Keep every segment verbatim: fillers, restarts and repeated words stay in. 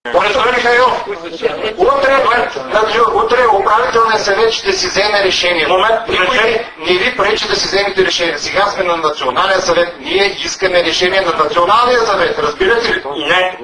Господин Михайлов, утре, утре управителният съвет ще си вземе решение. Момент, никой не ви пречи да си вземете решение. Сега сме на националния съвет. Ние искаме решение на националния съвет. Разбирате ли? Не.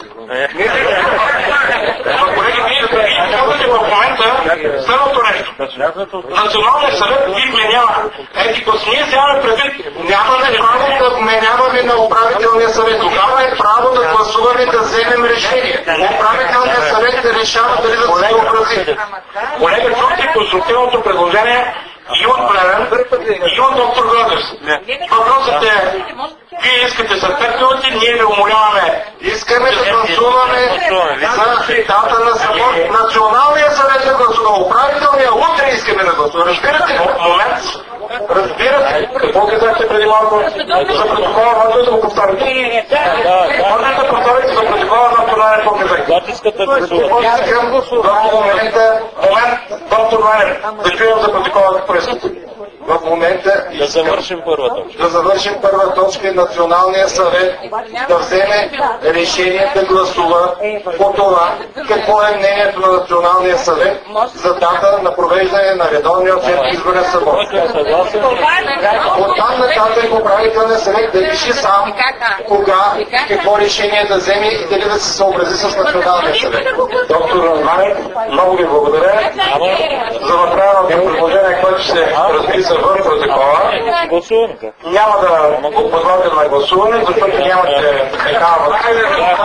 Колеги, вие казвате в момента следното нещо. Националният съвет ви вменява. Ети, като ние вземаме предвид, нямаме право да вменяваме на управителния съвет. Тогава е право да гласуваме да вземем решение. Управителният съвет да решава дали да се съобрази. Колега, чухте конструктивното предложение и от Плевен, и от доктор Гладев. Въпросът е, вие искате след пет минути, ние ви умоляваме. Искаме да гласуваме за дата на съвет. Националния съвет да гласува. Управителния утре искаме да гласува. Разбирате ли? Момент. Разбирате. Какво казахте преди малко? За протокола, може ли да го повторите? Може ли да повторите за протокола на това, какво казахте? Батиската гласува. Искам в момента, момент, доктор Ванев, да чуем за протокола какво искате. В момента да завършим първа точка. Да завършим първа точка и Националния съвет да вземе решение да гласува по това какво е мнението на Националния съвет за дата на провеждане на редовния изборен събор. Оттам нататък управителният съвет да реши сам кога и какво решение да вземе и дали да се съобрази с Националния съвет. Доктор Ванев, много ви благодаря за направеното предложение, което се разписа в протокола. Няма да го подложим на гласуване, защото нямате такава възможност.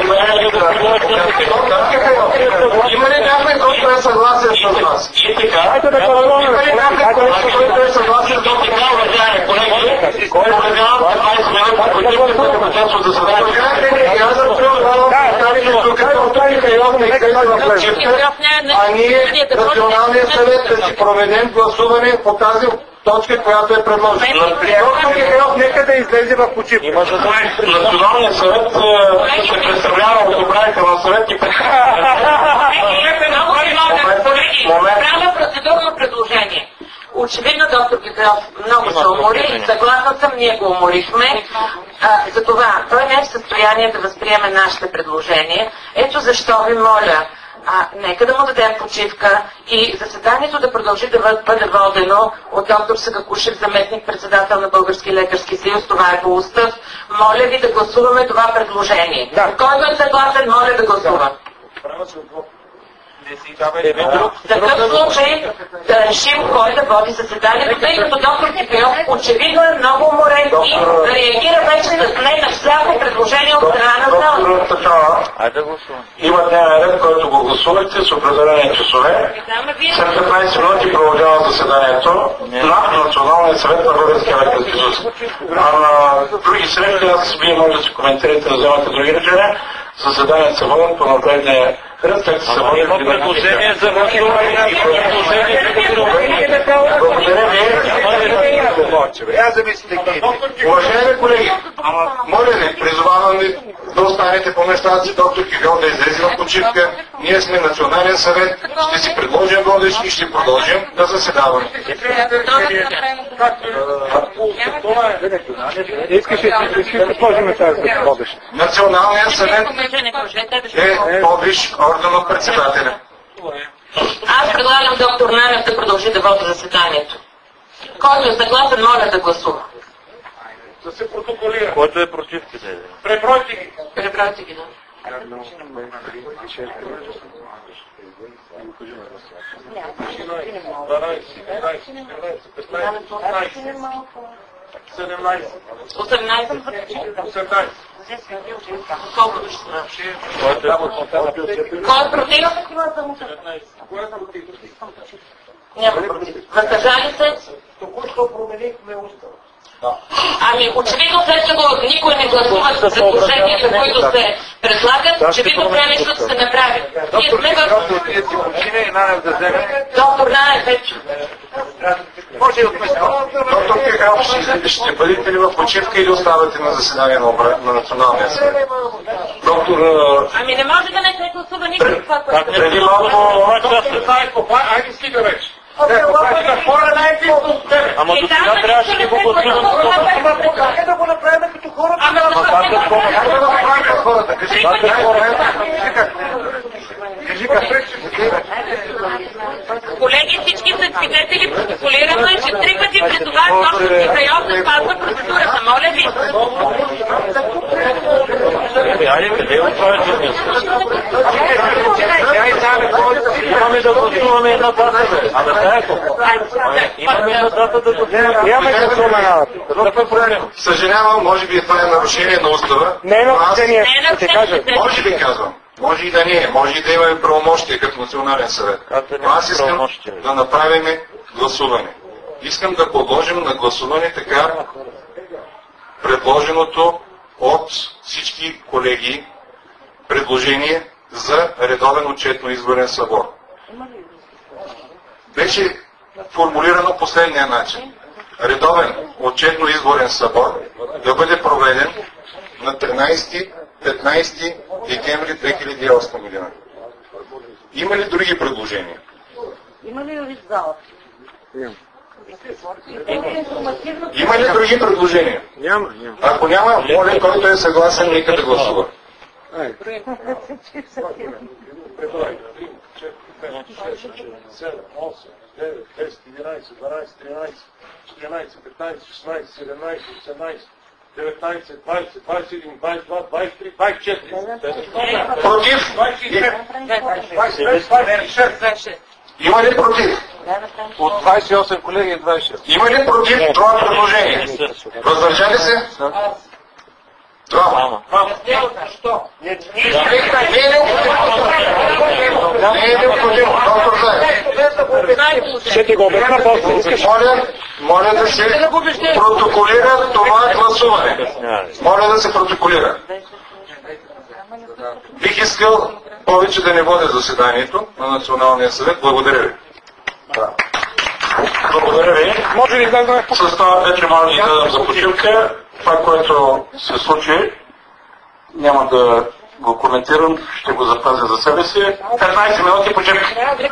Има ли някой, който е съгласен с вас? И така. Има ли някой, който е съгласен с това? Уважаеми колеги, кой е предявява петнайсет минути, които искате да участват за съдържание? Аз съм а ние, Националния съвет, да си проведем гласуване по тази точка, която е предложена. Доктор Михайлов, нека да излезе в почивка. Националният съвет се представлява от управителния съвет и Правя процедурно предложение. Очевидно доктор Петров много се умори и съгласна съм, ние го уморихме. Затова той не е в състояние да възприеме нашите предложения. Ето защо ви моля, а, нека да му дадем почивка и заседанието да продължи да бъде водено от доктор Сагакушев, заместник председател на Български лекарски съюз. Това е по устав. Моля ви да гласуваме това предложение. Да. Който е съгласен, моля да гласува. В такъв случай да решим кой да води заседанието, тъй като доктор Кипилов очевидно е много уморен и да реагира вече с не на всяко предложение от страна на залата. Има дневен ред, който го гласувате с определени часове. След петнайсет минути продължава заседанието на Националния съвет на Българския лекарски съюз. А на други срещи, аз вие може да си коментирате, да вземате други решения. Заседанието се водят по нагледния ред, както се водят и на предложение за гласуване и предложение за гласуване. Благодаря ви. Аз замислите. Уважаеми колеги, моля ви, призовавам ви да останете по местата си, доктор Кирил да излезе в почивка. Ние сме Национален съвет, ще си предложим водещ и ще продължим да заседаваме. Искаш ли да сложим тази водещ? Националният съвет е по-висш орган от председателя. Аз предлагам доктор Нанев да продължи да води заседанието. Който е съгласен, моля да гласува. Да се протоколира. Който е против, къде? Пребройте ги. Пребройте ги, да. седемнайсет. осемнайсет. осемнайсет. Колко души са? Кой е против? Няма против. Въздържали се? Току-що променихме устава. Ами, очевидно, след като никой не гласува с предложенията, които се предлагат, очевидно правилно се направи. Ние сме в... Доктор Нанев, вече. Може и от места. Доктор Кирил, ще бъдете ли в почивка или оставате на заседание на Националния съвет? Доктор... Ами не може да не се гласува никой това, което... Преди малко... Айде стига вече. Ама до сега трябваше да го гласувам. Как да го направим като хората? Ама Как да го направим като хората? Кажи, как да го направим? свидетели, протоколирано е, че три пъти призовах доктор Кизайов да спазва процедурата. Моля ви. Айде, къде е отправите днес? Имаме да гласуваме една дата, бе. А да таяко. Имаме една дата да гласуваме. Нямаме да споменават. Какъв е проблем? Съжалявам, може би това е нарушение на устава. Не е но аз- нарушение, ще те кажа. Може би казвам. Може и да не е. Може и да имаме правомощие като национален съвет. Но аз искам да направим гласуване. Искам да подложим на гласуване така предложеното от всички колеги предложение за редовен отчетно-изборен събор. Беше формулирано последния начин. Редовен отчетно-изборен събор да бъде проведен на тринайсети-петнайсети декември две хиляди и осма година. Има ли други предложения? Има ли юрист в залата? Има ли други предложения? Няма, няма. Ако няма, моля, който е съгласен, нека да гласува. седем, осем, девет, десет, единайсет, дванайсет, тринайсет, четиринайсет, петнайсет, шестнайсет, седемнайсет, осемнайсет, деветнайсет, двайсет, двайсет и един, двайсет и два, двайсет и три, двайсет и четири. Против? Има ли против? От двайсет и осем колеги двайсет и шест. Има ли против това предложение? Въздържали се? Двама. Не е необходимо. Не е необходимо. Доктор Заев. Ще ти го обясна после. Искаш? Моля, моля да се протоколира това гласуване. Моля да се протоколира. Бих искал повече да не водя заседанието на Националния съвет. Благодаря ви. Благодаря ви. Може ли да знае? С това вече може да дадем за почивка. Това, което се случи, няма да го коментирам, ще го запазя за себе си. петнайсет минути почивка.